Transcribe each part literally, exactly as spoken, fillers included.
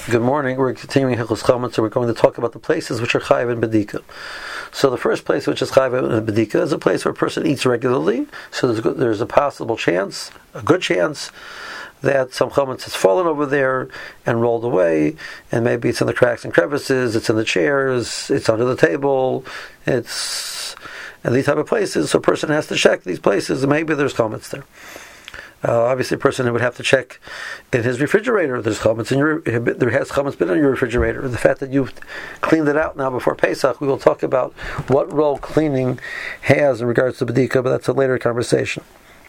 Good morning. We're continuing Hilchos Chametz, so we're going to talk about the places which are chayiv and bedika. So the first place which is chayiv and bedika is a place where a person eats regularly. So there's a, good, there's a possible chance, a good chance, that some chametz has fallen over there and rolled away, and maybe it's in the cracks and crevices, it's in the chairs, it's under the table, it's in these type of places. So a person has to check these places, and maybe there's chametz there. Uh, obviously, a person would have to check in his refrigerator. There's chametz in your, there has chametz been in your refrigerator. The fact that you've cleaned it out now before Pesach, we will talk about what role cleaning has in regards to bedika, but that's a later conversation.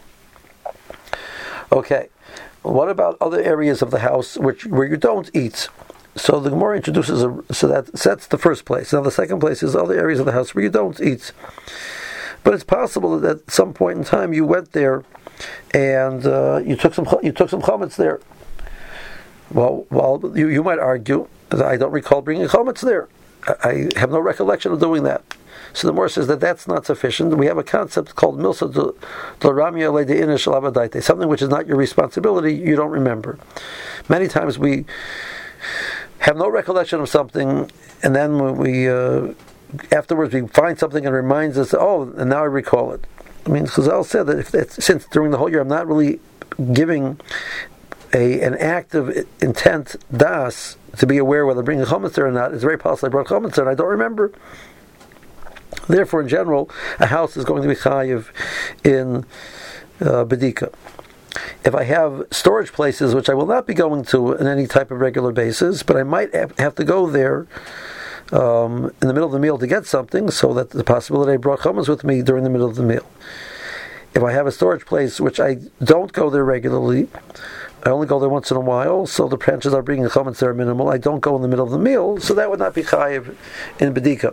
Okay, what about other areas of the house which where you don't eat? So the Gemara introduces a, so that sets the first place. Now the second place is other areas of the house where you don't eat. But it's possible that at some point in time you went there and uh, you took some you took some chametz there. Well, well, you, you might argue that I don't recall bringing chametz there. I, I have no recollection of doing that. So the Gemara says that that's not sufficient. We have a concept called milsa d'ramya le'de'ina shel abadaita, something which is not your responsibility, you don't remember. Many times we have no recollection of something, and then we uh, afterwards we find something and it reminds us, oh, and now I recall it. I mean, Chazal said that if it's, since during the whole year I'm not really giving a an active intent das to be aware whether bringing chametz there or not, it's very possible I brought chametz there and I don't remember. Therefore, in general, a house is going to be chayiv in uh, bedika. If I have storage places which I will not be going to on any type of regular basis, but I might have to go there Um, in the middle of the meal to get something, so that the possibility I brought chametz with me during the middle of the meal. If I have a storage place which I don't go there regularly, I only go there once in a while, so the branches are bringing chametz there are minimal, I don't go in the middle of the meal, so that would not be chayiv in bedika.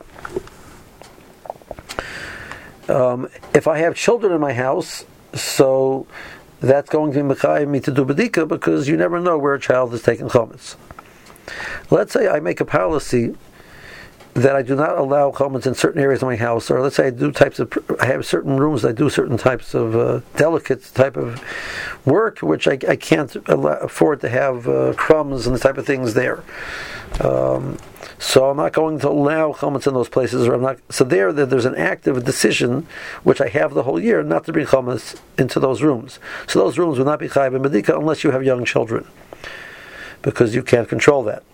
Um, if I have children in my house, so that's going to be chayiv me to do bedika, because you never know where a child is taking chametz. Let's say I make a policy that I do not allow chametz in certain areas of my house, or let's say I do types of, I have certain rooms that I do certain types of uh, delicate type of work, which I, I can't allow, afford to have uh, crumbs and the type of things there. Um, so I'm not going to allow chametz in those places, or I'm not. So there, there's an active decision which I have the whole year not to bring chametz into those rooms. So those rooms will not be chayiv in bedika unless you have young children, because you can't control that.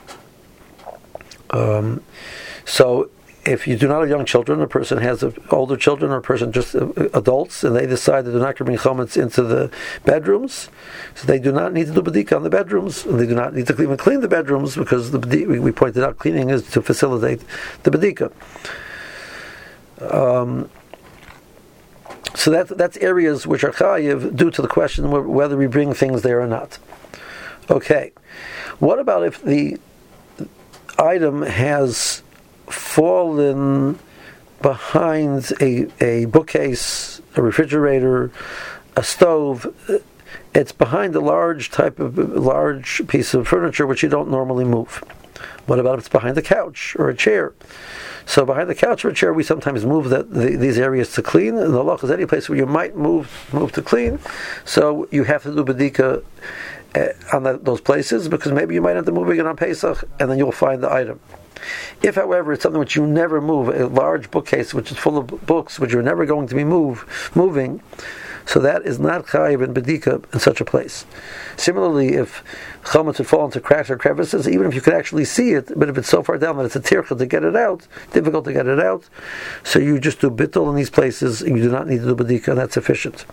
Um, so if you do not have young children, a person has a, older children, or a person just uh, adults, and they decide that they're not going to bring chametz into the bedrooms, so they do not need to do bedika on the bedrooms, and they do not need to even clean the bedrooms, because the we, we pointed out cleaning is to facilitate the bedika. Um, so that that's areas which are chayiv due to the question whether we bring things there or not. Okay, what about if the item has fallen behind a, a bookcase, a refrigerator, a stove? It's behind a large type of large piece of furniture which you don't normally move. What about if it's behind a couch or a chair? So behind the couch or a chair, we sometimes move that the, these areas to clean. And the law is any place where you might move move to clean. So you have to do bedika on that, those places, because maybe you might end up moving it on Pesach, and then you'll find the item. If, however, it's something which you never move, a large bookcase which is full of books which you're never going to be move moving, so that is not chayiv in bedika in such a place. Similarly, if chametz would fall into cracks or crevices, even if you could actually see it, but if it's so far down that it's a tircha to get it out, difficult to get it out, so you just do bittul in these places, and you do not need to do bedika, and that's sufficient.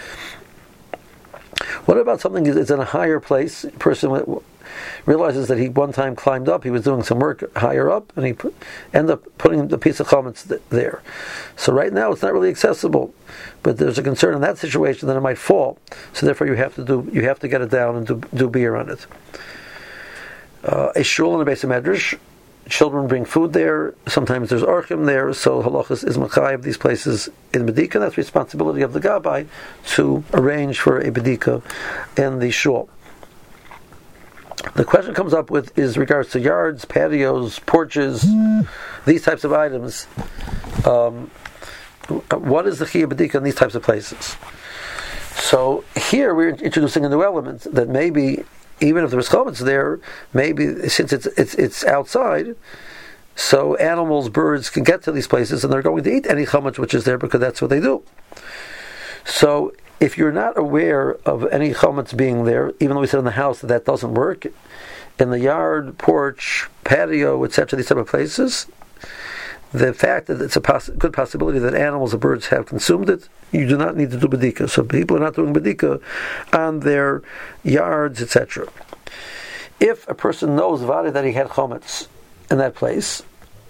What about something that's in a higher place? A person realizes that he one time climbed up, he was doing some work higher up, and he put, ended up putting the piece of chametz th- there. So right now it's not really accessible, but there's a concern in that situation that it might fall. So therefore you have to do you have to get it down and do, do beer on it. Uh, a shul in the base of medrash, children bring food there, sometimes there's orchim there, so halachas is machayev these places in bedika. That's the responsibility of the gabbai to arrange for a bedika in the shul. The question comes up with is regards to yards, patios, porches, these types of items. Um, what is the chiyuv bedika in these types of places? So here we're introducing a new element that maybe even if there was chametz there, maybe since it's it's it's outside, so animals, birds can get to these places and they're going to eat any chametz which is there because that's what they do. So if you're not aware of any chametz being there, even though we said in the house that that doesn't work, in the yard, porch, patio, et cetera, these type of places, the fact that it's a poss- good possibility that animals or birds have consumed it, you do not need to do bedika. So people are not doing bedika on their yards, et cetera. If a person knows vadi that he had chametz in that place,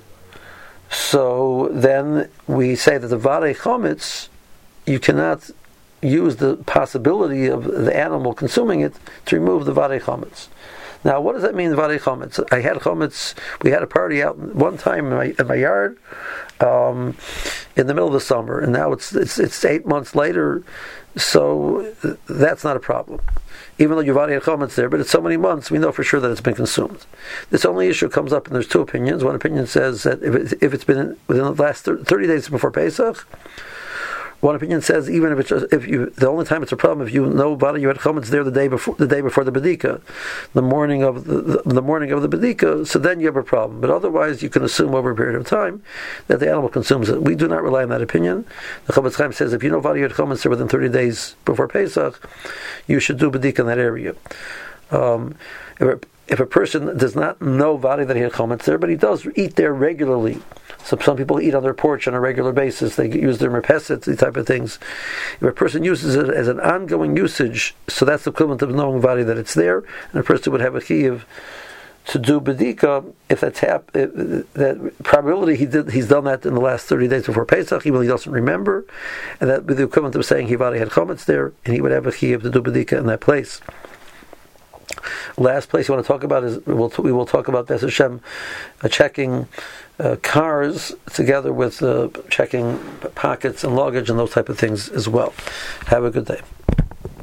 so then we say that the vadi chametz, you cannot use the possibility of the animal consuming it to remove the vadi chametz. Now, what does that mean, vadi chametz? I had chametz. We had a party out one time in my, in my yard um, in the middle of the summer, and now it's, it's it's eight months later, so that's not a problem. Even though you vadi had chametz there, but it's so many months, we know for sure that it's been consumed. This only issue comes up, and there's two opinions. One opinion says that if, it, if it's been within the last thirty days before Pesach. One opinion says even if it's just, if you the only time it's a problem if you know vadi you had chametz there the day before the day before the bedika, the morning of the, the, the morning of the bedika, so then you have a problem. But otherwise, you can assume over a period of time that the animal consumes it. We do not rely on that opinion. The Chofetz Chaim says if you know vadi you had chametz there within thirty days before Pesach, you should do bedika in that area. Um, if, a, if a person does not know vadi that he had chametz there, but he does eat there regularly. So some people eat on their porch on a regular basis. They use their merpeset, these type of things. If a person uses it as an ongoing usage, so that's the equivalent of knowing vadi that it's there, and a person would have a chiyuv to do bedika if that's hap- if, that probability he did he's done that in the last thirty days before Pesach, even though he doesn't remember, and that would be the equivalent of saying he vadi had chametz there, and he would have a chiyuv to do bedika in that place. Last place you want to talk about is we'll t- we will talk about Be'ez Hashem uh, checking uh, cars together with uh, checking pockets and luggage and those type of things as well. Have a good day.